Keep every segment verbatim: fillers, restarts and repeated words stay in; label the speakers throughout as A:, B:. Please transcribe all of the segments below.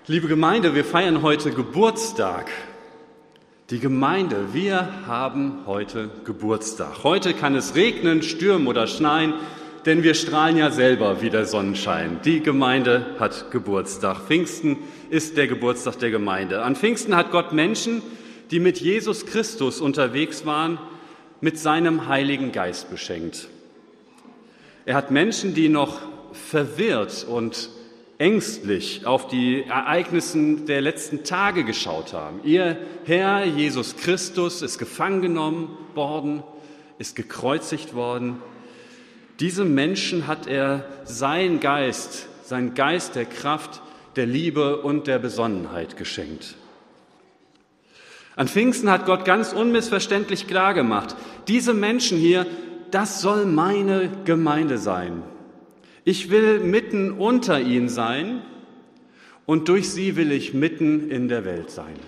A: Liebe Gemeinde, wir feiern heute Geburtstag. Die Gemeinde, wir haben heute Geburtstag. Heute kann es regnen, stürmen oder schneien, denn wir strahlen ja selber wie der Sonnenschein. Die Gemeinde hat Geburtstag. Pfingsten ist der Geburtstag der Gemeinde. An Pfingsten hat Gott Menschen, die mit Jesus Christus unterwegs waren, mit seinem Heiligen Geist beschenkt. Er hat Menschen, die noch verwirrt und ängstlich auf die Ereignisse der letzten Tage geschaut haben. Ihr Herr Jesus Christus ist gefangen genommen worden, ist gekreuzigt worden. Diesem Menschen hat er seinen Geist, seinen Geist der Kraft, der Liebe und der Besonnenheit geschenkt. An Pfingsten hat Gott ganz unmissverständlich klargemacht, diese Menschen hier, das soll meine Gemeinde sein. Ich will mitten unter ihnen sein und durch sie will ich mitten in der Welt sein.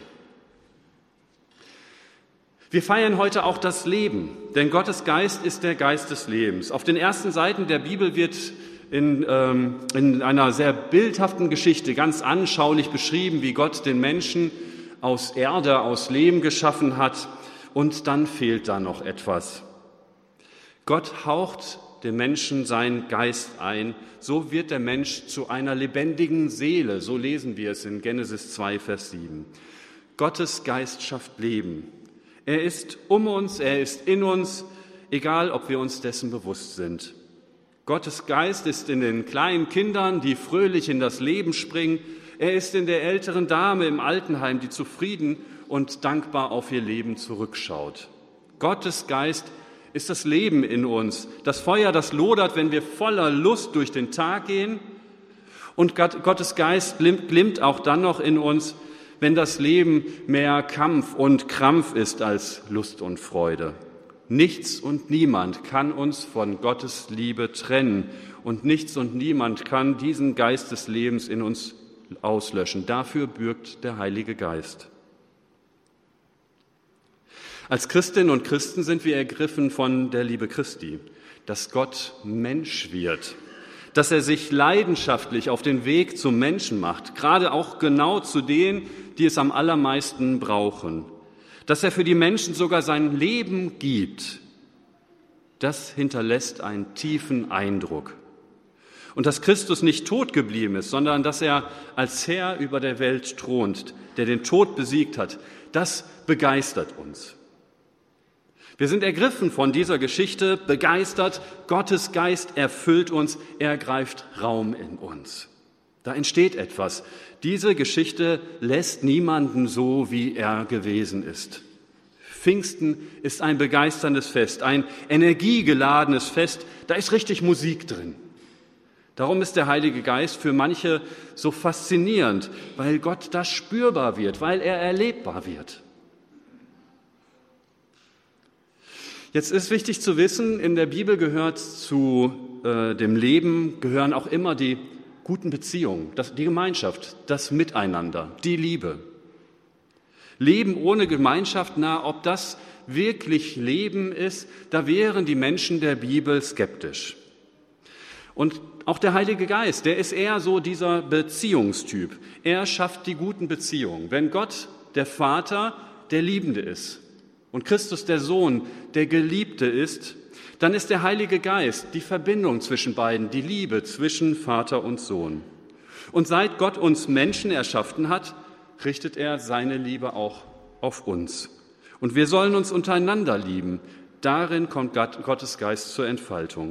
A: Wir feiern heute auch das Leben, denn Gottes Geist ist der Geist des Lebens. Auf den ersten Seiten der Bibel wird in, ähm, in einer sehr bildhaften Geschichte ganz anschaulich beschrieben, wie Gott den Menschen aus Erde, aus Lehm geschaffen hat, und dann fehlt da noch etwas. Gott haucht dem Menschen seinen Geist ein, so wird der Mensch zu einer lebendigen Seele, so lesen wir es in Genesis zwei, Vers sieben. Gottes Geist schafft Leben. Er ist um uns, er ist in uns, egal ob wir uns dessen bewusst sind. Gottes Geist ist in den kleinen Kindern, die fröhlich in das Leben springen. Er ist in der älteren Dame im Altenheim, die zufrieden und dankbar auf ihr Leben zurückschaut. Gottes Geist ist das Leben in uns, das Feuer, das lodert, wenn wir voller Lust durch den Tag gehen. Und Gottes Geist glimmt auch dann noch in uns, wenn das Leben mehr Kampf und Krampf ist als Lust und Freude. Nichts und niemand kann uns von Gottes Liebe trennen und nichts und niemand kann diesen Geist des Lebens in uns auslöschen. Dafür bürgt der Heilige Geist. Als Christinnen und Christen sind wir ergriffen von der Liebe Christi, dass Gott Mensch wird, dass er sich leidenschaftlich auf den Weg zum Menschen macht, gerade auch genau zu denen, die es am allermeisten brauchen, dass er für die Menschen sogar sein Leben gibt. Das hinterlässt einen tiefen Eindruck. Und dass Christus nicht tot geblieben ist, sondern dass er als Herr über der Welt thront, der den Tod besiegt hat, das begeistert uns. Wir sind ergriffen von dieser Geschichte, begeistert. Gottes Geist erfüllt uns, er greift Raum in uns. Da entsteht etwas. Diese Geschichte lässt niemanden so, wie er gewesen ist. Pfingsten ist ein begeisterndes Fest, ein energiegeladenes Fest. Da ist richtig Musik drin. Darum ist der Heilige Geist für manche so faszinierend, weil Gott da spürbar wird, weil er erlebbar wird. Jetzt ist wichtig zu wissen, in der Bibel gehört zu äh, dem Leben, gehören auch immer die guten Beziehungen, das, die Gemeinschaft, das Miteinander, die Liebe. Leben ohne Gemeinschaft, na, ob das wirklich Leben ist, da wären die Menschen der Bibel skeptisch. Und auch der Heilige Geist, der ist eher so dieser Beziehungstyp. Er schafft die guten Beziehungen. Wenn Gott, der Vater, der Liebende ist, und Christus, der Sohn, der Geliebte ist, dann ist der Heilige Geist die Verbindung zwischen beiden, die Liebe zwischen Vater und Sohn. Und seit Gott uns Menschen erschaffen hat, richtet er seine Liebe auch auf uns. Und wir sollen uns untereinander lieben. Darin kommt Gottes Geist zur Entfaltung.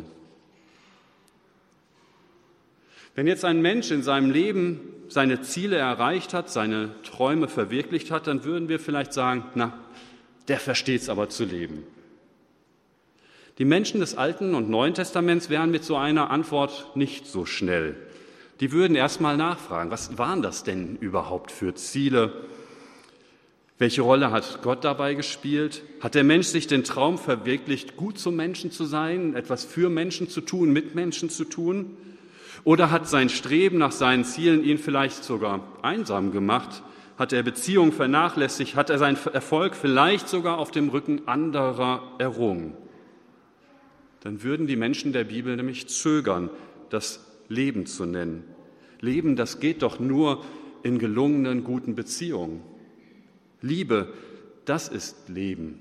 A: Wenn jetzt ein Mensch in seinem Leben seine Ziele erreicht hat, seine Träume verwirklicht hat, dann würden wir vielleicht sagen, na, der versteht es aber zu leben. Die Menschen des Alten und Neuen Testaments wären mit so einer Antwort nicht so schnell. Die würden erst mal nachfragen, was waren das denn überhaupt für Ziele? Welche Rolle hat Gott dabei gespielt? Hat der Mensch sich den Traum verwirklicht, gut zum Menschen zu sein, etwas für Menschen zu tun, mit Menschen zu tun? Oder hat sein Streben nach seinen Zielen ihn vielleicht sogar einsam gemacht? Hat er Beziehungen vernachlässigt? Hat er seinen Erfolg vielleicht sogar auf dem Rücken anderer errungen? Dann würden die Menschen der Bibel nämlich zögern, das Leben zu nennen. Leben, das geht doch nur, in gelungenen, guten Beziehungen. Liebe, das ist Leben.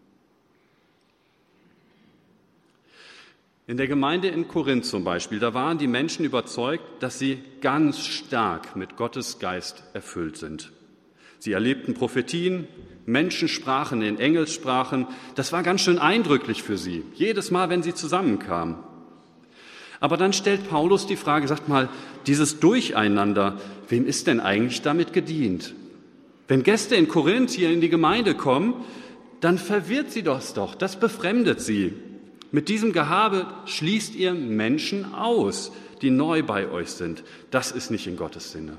A: In der Gemeinde in Korinth zum Beispiel, da waren die Menschen überzeugt, dass sie ganz stark mit Gottes Geist erfüllt sind. Sie erlebten Prophetien, Menschen sprachen in Engelssprachen. Das war ganz schön eindrücklich für sie, jedes Mal, wenn sie zusammenkamen. Aber dann stellt Paulus die Frage, sagt mal, dieses Durcheinander, wem ist denn eigentlich damit gedient? Wenn Gäste in Korinth hier in die Gemeinde kommen, dann verwirrt sie das doch, das befremdet sie. Mit diesem Gehabe schließt ihr Menschen aus, die neu bei euch sind. Das ist nicht in Gottes Sinne.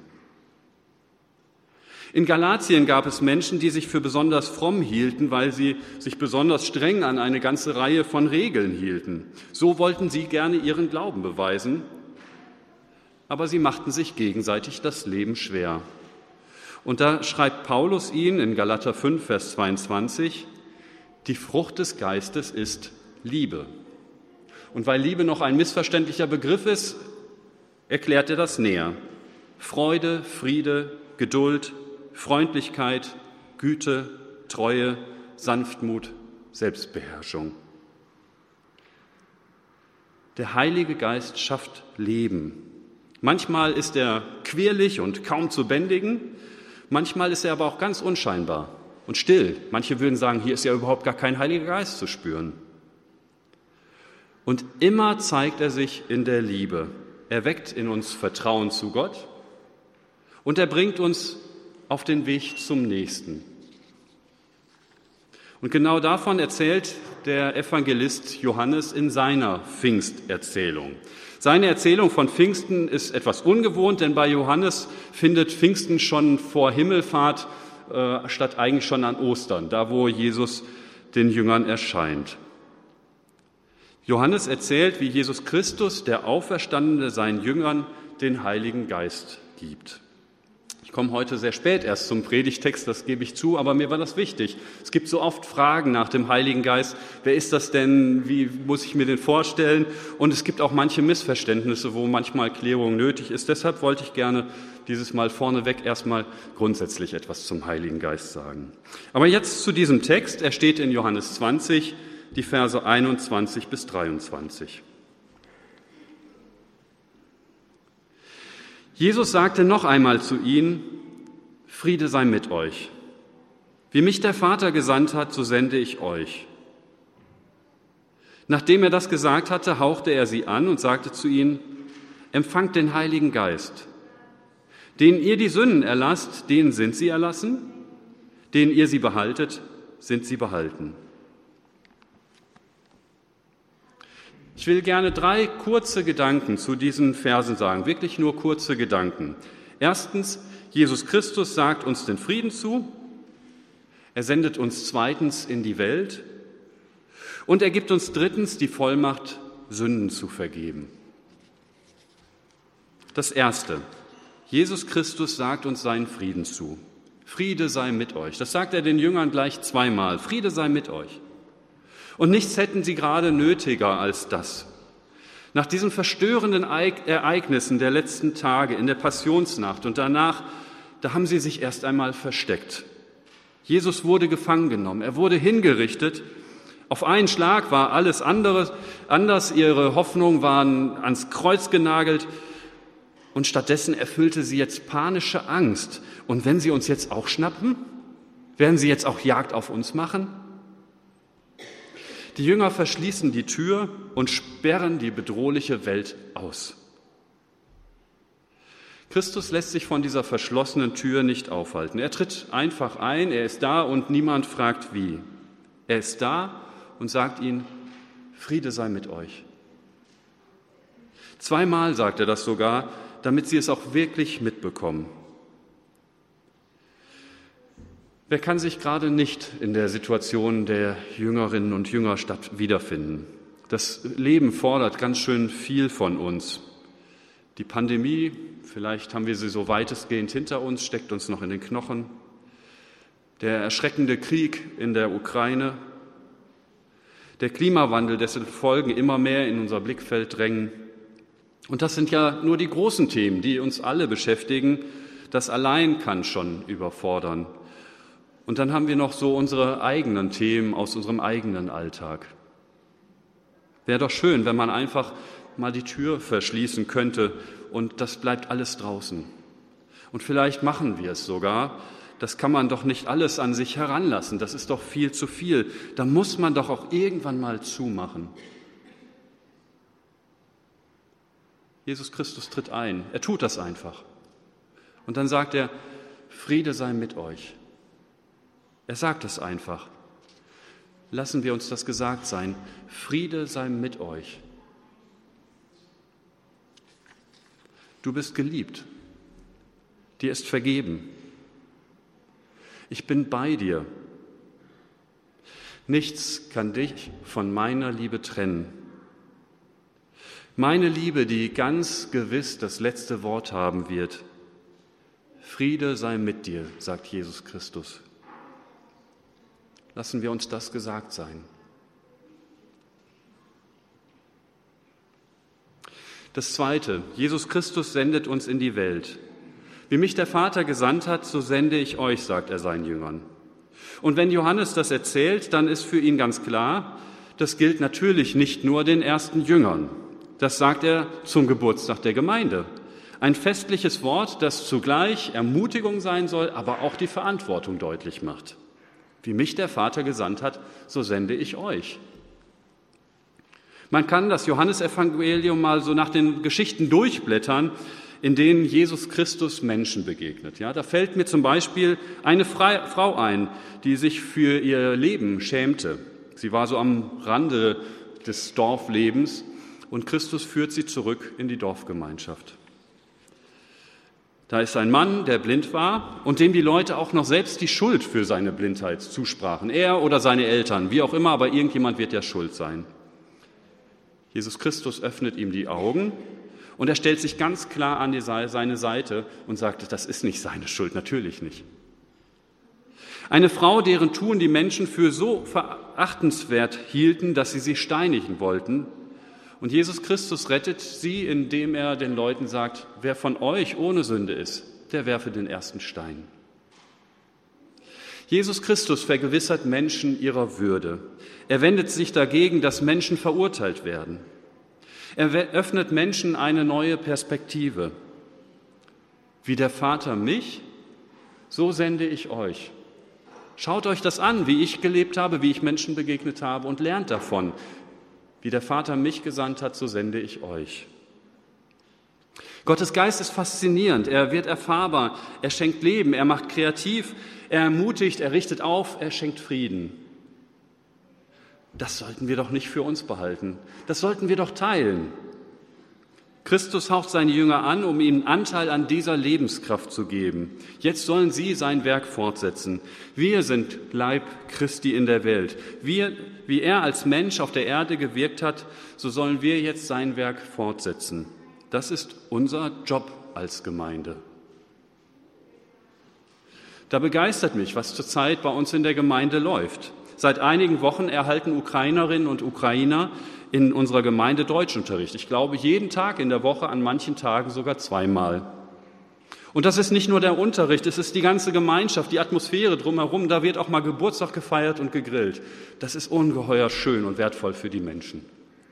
A: In Galatien gab es Menschen, die sich für besonders fromm hielten, weil sie sich besonders streng an eine ganze Reihe von Regeln hielten. So wollten sie gerne ihren Glauben beweisen, aber sie machten sich gegenseitig das Leben schwer. Und da schreibt Paulus ihnen in Galater fünf, Vers zweiundzwanzig, die Frucht des Geistes ist Liebe. Und weil Liebe noch ein missverständlicher Begriff ist, erklärt er das näher. Freude, Friede, Geduld, Freundlichkeit, Güte, Treue, Sanftmut, Selbstbeherrschung. Der Heilige Geist schafft Leben. Manchmal ist er quirlig und kaum zu bändigen, manchmal ist er aber auch ganz unscheinbar und still. Manche würden sagen, hier ist ja überhaupt gar kein Heiliger Geist zu spüren. Und immer zeigt er sich in der Liebe. Er weckt in uns Vertrauen zu Gott und er bringt uns auf den Weg zum Nächsten. Und genau davon erzählt der Evangelist Johannes in seiner Pfingsterzählung. Seine Erzählung von Pfingsten ist etwas ungewohnt, denn bei Johannes findet Pfingsten schon vor Himmelfahrt äh, statt eigentlich schon an Ostern, da wo Jesus den Jüngern erscheint. Johannes erzählt, wie Jesus Christus, der Auferstandene, seinen Jüngern den Heiligen Geist gibt. Ich komme heute sehr spät erst zum Predigtext, das gebe ich zu, aber mir war das wichtig. Es gibt so oft Fragen nach dem Heiligen Geist. Wer ist das denn? Wie muss ich mir den vorstellen? Und es gibt auch manche Missverständnisse, wo manchmal Klärung nötig ist. Deshalb wollte ich gerne dieses Mal vorneweg erstmal grundsätzlich etwas zum Heiligen Geist sagen. Aber jetzt zu diesem Text. Er steht in Johannes zwanzig, die Verse einundzwanzig bis dreiundzwanzig. Jesus sagte noch einmal zu ihnen, Friede sei mit euch. Wie mich der Vater gesandt hat, so sende ich euch. Nachdem er das gesagt hatte, hauchte er sie an und sagte zu ihnen, empfangt den Heiligen Geist. Denen ihr die Sünden erlasst, denen sind sie erlassen, denen ihr sie behaltet, sind sie behalten. Ich will gerne drei kurze Gedanken zu diesen Versen sagen, wirklich nur kurze Gedanken. Erstens, Jesus Christus sagt uns den Frieden zu, er sendet uns zweitens in die Welt und er gibt uns drittens die Vollmacht, Sünden zu vergeben. Das Erste, Jesus Christus sagt uns seinen Frieden zu. Friede sei mit euch. Das sagt er den Jüngern gleich zweimal. Friede sei mit euch. Und nichts hätten sie gerade nötiger als das. Nach diesen verstörenden Ereignissen der letzten Tage in der Passionsnacht und danach, da haben sie sich erst einmal versteckt. Jesus wurde gefangen genommen, er wurde hingerichtet. Auf einen Schlag war alles andere, anders, ihre Hoffnungen waren ans Kreuz genagelt und stattdessen erfüllte sie jetzt panische Angst. Und wenn sie uns jetzt auch schnappen, werden sie jetzt auch Jagd auf uns machen? Die Jünger verschließen die Tür und sperren die bedrohliche Welt aus. Christus lässt sich von dieser verschlossenen Tür nicht aufhalten. Er tritt einfach ein, er ist da und niemand fragt wie. Er ist da und sagt ihnen, Friede sei mit euch. Zweimal sagt er das sogar, damit sie es auch wirklich mitbekommen. Wer kann sich gerade nicht in der Situation der Jüngerinnen und Jünger wiederfinden? Das Leben fordert ganz schön viel von uns. Die Pandemie, vielleicht haben wir sie so weitestgehend hinter uns, steckt uns noch in den Knochen. Der erschreckende Krieg in der Ukraine, der Klimawandel, dessen Folgen immer mehr in unser Blickfeld drängen. Und das sind ja nur die großen Themen, die uns alle beschäftigen. das allein kann schon überfordern. Und dann haben wir noch so unsere eigenen Themen aus unserem eigenen Alltag. Wäre doch schön, wenn man einfach mal die Tür verschließen könnte und das bleibt alles draußen. Und vielleicht machen wir es sogar. Das kann man doch nicht alles an sich heranlassen. Das ist doch viel zu viel. Da muss man doch auch irgendwann mal zumachen. Jesus Christus tritt ein. Er tut das einfach. Und dann sagt er, Friede sei mit euch. Er sagt es einfach. Lassen wir uns das gesagt sein. Friede sei mit euch. Du bist geliebt. Dir ist vergeben. Ich bin bei dir. Nichts kann dich von meiner Liebe trennen. Meine Liebe, die ganz gewiss das letzte Wort haben wird. Friede sei mit dir, sagt Jesus Christus. Lassen wir uns das gesagt sein. Das Zweite, Jesus Christus sendet uns in die Welt. Wie mich der Vater gesandt hat, so sende ich euch, sagt er seinen Jüngern. Und wenn Johannes das erzählt, dann ist für ihn ganz klar, das gilt natürlich nicht nur den ersten Jüngern. Das sagt er zum Geburtstag der Gemeinde. Ein festliches Wort, das zugleich Ermutigung sein soll, aber auch die Verantwortung deutlich macht. Wie mich der Vater gesandt hat, so sende ich euch. Man kann das Johannesevangelium mal so nach den Geschichten durchblättern, in denen Jesus Christus Menschen begegnet. Ja, da fällt mir zum Beispiel eine Frau ein, die sich für ihr Leben schämte. Sie war so am Rande des Dorflebens und Christus führt sie zurück in die Dorfgemeinschaft. Da ist ein Mann, der blind war und dem die Leute auch noch selbst die Schuld für seine Blindheit zusprachen. Er oder seine Eltern, wie auch immer, aber irgendjemand wird ja schuld sein. Jesus Christus öffnet ihm die Augen und er stellt sich ganz klar an die, seine Seite und sagt, das ist nicht seine Schuld, natürlich nicht. Eine Frau, deren Tun die Menschen für so verachtenswert hielten, dass sie sie steinigen wollten. Und Jesus Christus rettet sie, indem er den Leuten sagt, wer von euch ohne Sünde ist, der werfe den ersten Stein. Jesus Christus vergewissert Menschen ihrer Würde. Er wendet sich dagegen, dass Menschen verurteilt werden. Er öffnet Menschen eine neue Perspektive. Wie der Vater mich, so sende ich euch. Schaut euch das an, wie ich gelebt habe, wie ich Menschen begegnet habe und lernt davon. Wie der Vater mich gesandt hat, so sende ich euch. Gottes Geist ist faszinierend, er wird erfahrbar, er schenkt Leben, er macht kreativ, er ermutigt, er richtet auf, er schenkt Frieden. Das sollten wir doch nicht für uns behalten, das sollten wir doch teilen. Christus haucht seine Jünger an, um ihnen Anteil an dieser Lebenskraft zu geben. Jetzt sollen sie sein Werk fortsetzen. Wir sind Leib Christi in der Welt. Wir, wie er als Mensch auf der Erde gewirkt hat, so sollen wir jetzt sein Werk fortsetzen. Das ist unser Job als Gemeinde. Da begeistert mich, was zurzeit bei uns in der Gemeinde läuft. Seit einigen Wochen erhalten Ukrainerinnen und Ukrainer in unserer Gemeinde Deutschunterricht. Ich glaube, jeden Tag in der Woche, an manchen Tagen sogar zweimal. Und das ist nicht nur der Unterricht, es ist die ganze Gemeinschaft, die Atmosphäre drumherum. Da wird auch mal Geburtstag gefeiert und gegrillt. Das ist ungeheuer schön und wertvoll für die Menschen.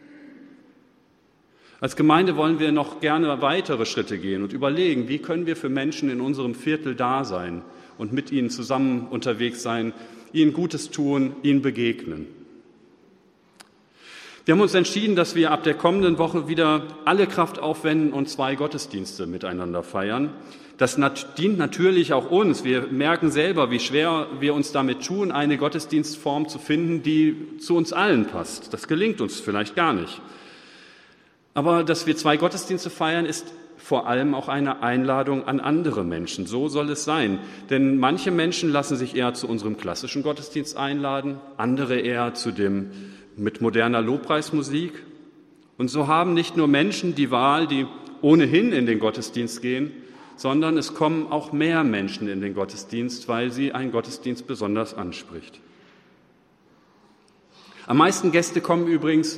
A: Als Gemeinde wollen wir noch gerne weitere Schritte gehen und überlegen, wie können wir für Menschen in unserem Viertel da sein und mit ihnen zusammen unterwegs sein, ihnen Gutes tun, ihnen begegnen. Wir haben uns entschieden, dass wir ab der kommenden Woche wieder alle Kraft aufwenden und zwei Gottesdienste miteinander feiern. Das dient natürlich auch uns. Wir merken selber, wie schwer wir uns damit tun, eine Gottesdienstform zu finden, die zu uns allen passt. Das gelingt uns vielleicht gar nicht. Aber dass wir zwei Gottesdienste feiern, ist vor allem auch eine Einladung an andere Menschen. So soll es sein. Denn manche Menschen lassen sich eher zu unserem klassischen Gottesdienst einladen, andere eher zu dem mit moderner Lobpreismusik. Und so haben nicht nur Menschen die Wahl, die ohnehin in den Gottesdienst gehen, sondern es kommen auch mehr Menschen in den Gottesdienst, weil sie ein Gottesdienst besonders anspricht. Am meisten Gäste kommen übrigens,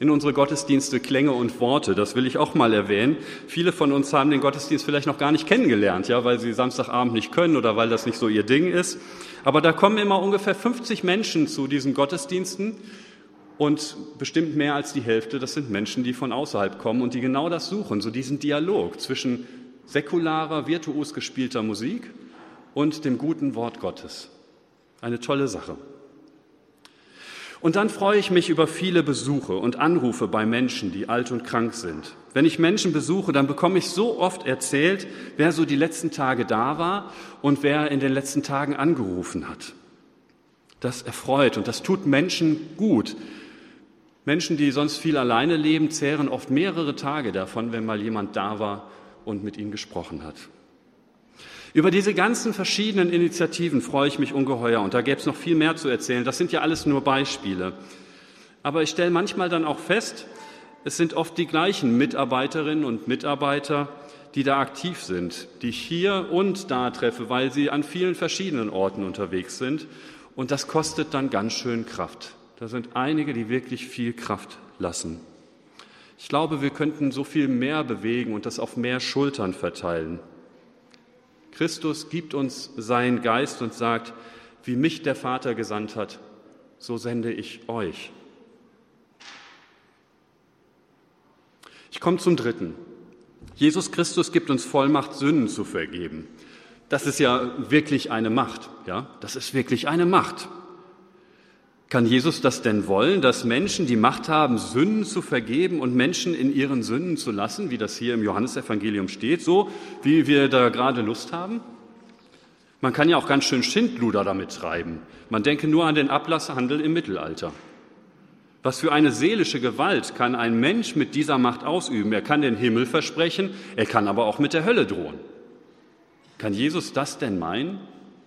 A: in unsere Gottesdienste Klänge und Worte. Das will ich auch mal erwähnen. Viele von uns haben den Gottesdienst vielleicht noch gar nicht kennengelernt, ja, weil sie Samstagabend nicht können oder weil das nicht so ihr Ding ist. Aber da kommen immer ungefähr fünfzig Menschen zu diesen Gottesdiensten und bestimmt mehr als die Hälfte, das sind Menschen, die von außerhalb kommen und die genau das suchen, so diesen Dialog zwischen säkularer, virtuos gespielter Musik und dem guten Wort Gottes. Eine tolle Sache. Und dann freue ich mich über viele Besuche und Anrufe bei Menschen, die alt und krank sind. Wenn ich Menschen besuche, dann bekomme ich so oft erzählt, wer so die letzten Tage da war und wer in den letzten Tagen angerufen hat. Das erfreut und das tut Menschen gut. Menschen, die sonst viel alleine leben, zehren oft mehrere Tage davon, wenn mal jemand da war und mit ihnen gesprochen hat. Über diese ganzen verschiedenen Initiativen freue ich mich ungeheuer und da gäbe es noch viel mehr zu erzählen. Das sind ja alles nur Beispiele. Aber ich stelle manchmal dann auch fest, es sind oft die gleichen Mitarbeiterinnen und Mitarbeiter, die da aktiv sind, die ich hier und da treffe, weil sie an vielen verschiedenen Orten unterwegs sind. Und das kostet dann ganz schön Kraft. Da sind einige, die wirklich viel Kraft lassen. Ich glaube, wir könnten so viel mehr bewegen und das auf mehr Schultern verteilen. Christus gibt uns seinen Geist und sagt, wie mich der Vater gesandt hat, so sende ich euch. Ich komme zum Dritten. Jesus Christus gibt uns Vollmacht, Sünden zu vergeben. Das ist ja wirklich eine Macht, ja? Das ist wirklich eine Macht. Kann Jesus das denn wollen, dass Menschen die Macht haben, Sünden zu vergeben und Menschen in ihren Sünden zu lassen, wie das hier im Johannesevangelium steht, so wie wir da gerade Lust haben? Man kann ja auch ganz schön Schindluder damit treiben. Man denke nur an den Ablasshandel im Mittelalter. Was für eine seelische Gewalt kann ein Mensch mit dieser Macht ausüben? Er kann den Himmel versprechen, er kann aber auch mit der Hölle drohen. Kann Jesus das denn meinen?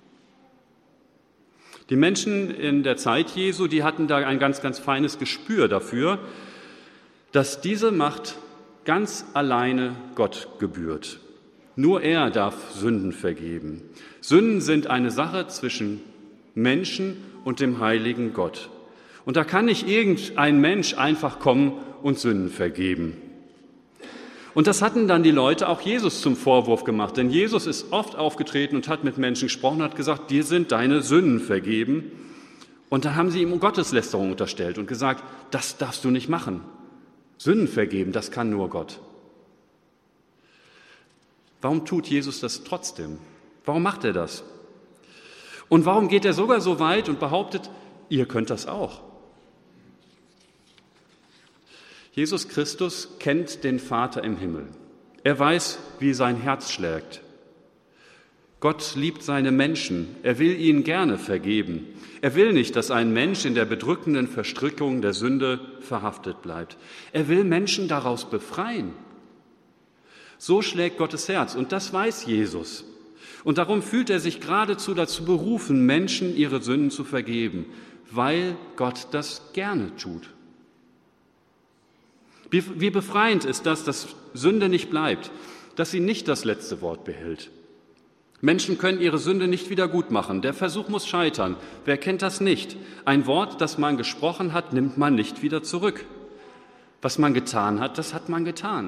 A: Die Menschen in der Zeit Jesu, die hatten da ein ganz, ganz feines Gespür dafür, dass diese Macht ganz alleine Gott gebührt. Nur er darf Sünden vergeben. Sünden sind eine Sache zwischen Menschen und dem heiligen Gott. Und da kann nicht irgendein Mensch einfach kommen und Sünden vergeben. Und das hatten dann die Leute auch Jesus zum Vorwurf gemacht, denn Jesus ist oft aufgetreten und hat mit Menschen gesprochen und hat gesagt, dir sind deine Sünden vergeben. Und dann haben sie ihm Gotteslästerung unterstellt und gesagt, das darfst du nicht machen. Sünden vergeben, das kann nur Gott. Warum tut Jesus das trotzdem? Warum macht er das? Und warum geht er sogar so weit und behauptet, ihr könnt das auch? Jesus Christus kennt den Vater im Himmel. Er weiß, wie sein Herz schlägt. Gott liebt seine Menschen. Er will ihnen gerne vergeben. Er will nicht, dass ein Mensch in der bedrückenden Verstrickung der Sünde verhaftet bleibt. Er will Menschen daraus befreien. So schlägt Gottes Herz und das weiß Jesus. Und darum fühlt er sich geradezu dazu berufen, Menschen ihre Sünden zu vergeben, weil Gott das gerne tut. Wie befreiend ist das, dass Sünde nicht bleibt, dass sie nicht das letzte Wort behält. Menschen können ihre Sünde nicht wieder gut machen. Der Versuch muss scheitern. Wer kennt das nicht? Ein Wort, das man gesprochen hat, nimmt man nicht wieder zurück. Was man getan hat, das hat man getan.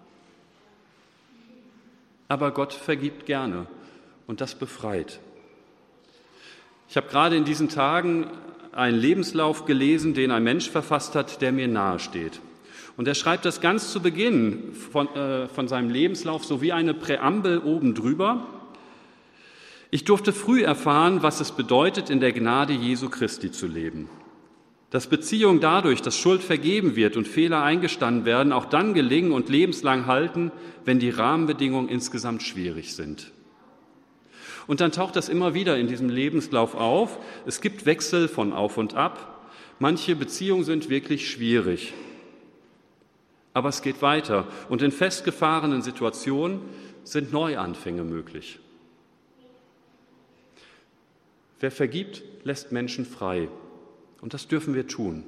A: Aber Gott vergibt gerne und das befreit. Ich habe gerade in diesen Tagen einen Lebenslauf gelesen, den ein Mensch verfasst hat, der mir nahe steht. Und er schreibt das ganz zu Beginn von, äh, von seinem Lebenslauf, so wie eine Präambel oben drüber. Ich durfte früh erfahren, was es bedeutet, in der Gnade Jesu Christi zu leben. Dass Beziehungen dadurch, dass Schuld vergeben wird und Fehler eingestanden werden, auch dann gelingen und lebenslang halten, wenn die Rahmenbedingungen insgesamt schwierig sind. Und dann taucht das immer wieder in diesem Lebenslauf auf. Es gibt Wechsel von auf und ab. Manche Beziehungen sind wirklich schwierig. Aber es geht weiter und in festgefahrenen Situationen sind Neuanfänge möglich. Wer vergibt, lässt Menschen frei und das dürfen wir tun.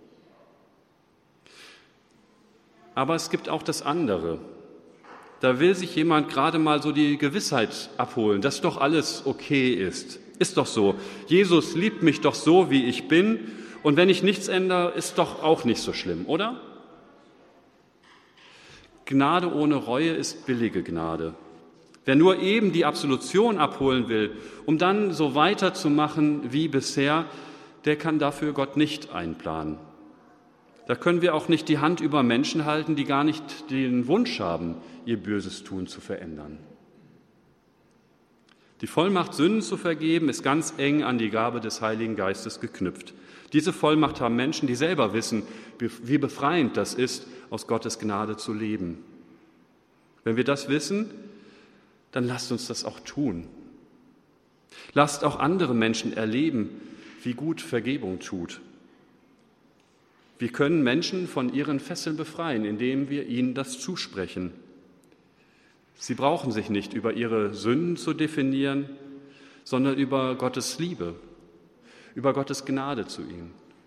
A: Aber es gibt auch das andere. Da will sich jemand gerade mal so die Gewissheit abholen, dass doch alles okay ist. Ist doch so. Jesus liebt mich doch so, wie ich bin Und wenn ich nichts ändere, ist doch auch nicht so schlimm, oder? Gnade ohne Reue ist billige Gnade. Wer nur eben die Absolution abholen will, um dann so weiterzumachen wie bisher, der kann dafür Gott nicht einplanen. Da können wir auch nicht die Hand über Menschen halten, die gar nicht den Wunsch haben, ihr böses Tun zu verändern. Die Vollmacht, Sünden zu vergeben, ist ganz eng an die Gabe des Heiligen Geistes geknüpft. Diese Vollmacht haben Menschen, die selber wissen, wie befreiend das ist, aus Gottes Gnade zu leben. Wenn wir das wissen, dann lasst uns das auch tun. Lasst auch andere Menschen erleben, wie gut Vergebung tut. Wir können Menschen von ihren Fesseln befreien, indem wir ihnen das zusprechen. Sie brauchen sich nicht über ihre Sünden zu definieren, sondern über Gottes Liebe, über Gottes Gnade zu ihnen.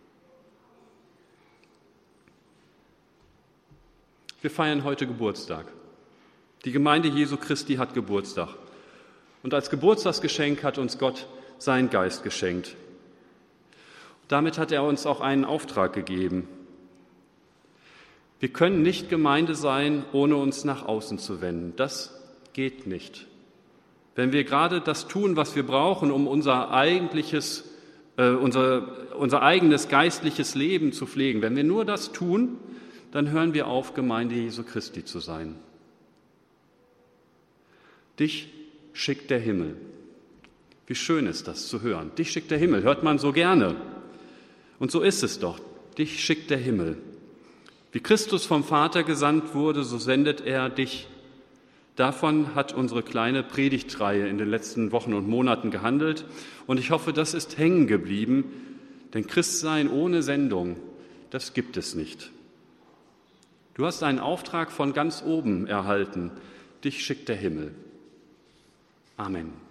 A: Wir feiern heute Geburtstag. Die Gemeinde Jesu Christi hat Geburtstag. Und als Geburtstagsgeschenk hat uns Gott seinen Geist geschenkt. Damit hat er uns auch einen Auftrag gegeben. Wir können nicht Gemeinde sein, ohne uns nach außen zu wenden. Das geht nicht. Wenn wir gerade das tun, was wir brauchen, um unser eigentliches, äh, unser, unser eigenes geistliches Leben zu pflegen, wenn wir nur das tun, dann hören wir auf, Gemeinde Jesu Christi zu sein. Dich schickt der Himmel. Wie schön ist das zu hören. Dich schickt der Himmel, hört man so gerne. Und so ist es doch. Dich schickt der Himmel. Wie Christus vom Vater gesandt wurde, so sendet er dich. Davon hat unsere kleine Predigtreihe in den letzten Wochen und Monaten gehandelt. Und ich hoffe, das ist hängen geblieben, denn Christsein ohne Sendung, das gibt es nicht. Du hast einen Auftrag von ganz oben erhalten. Dich schickt der Himmel. Amen.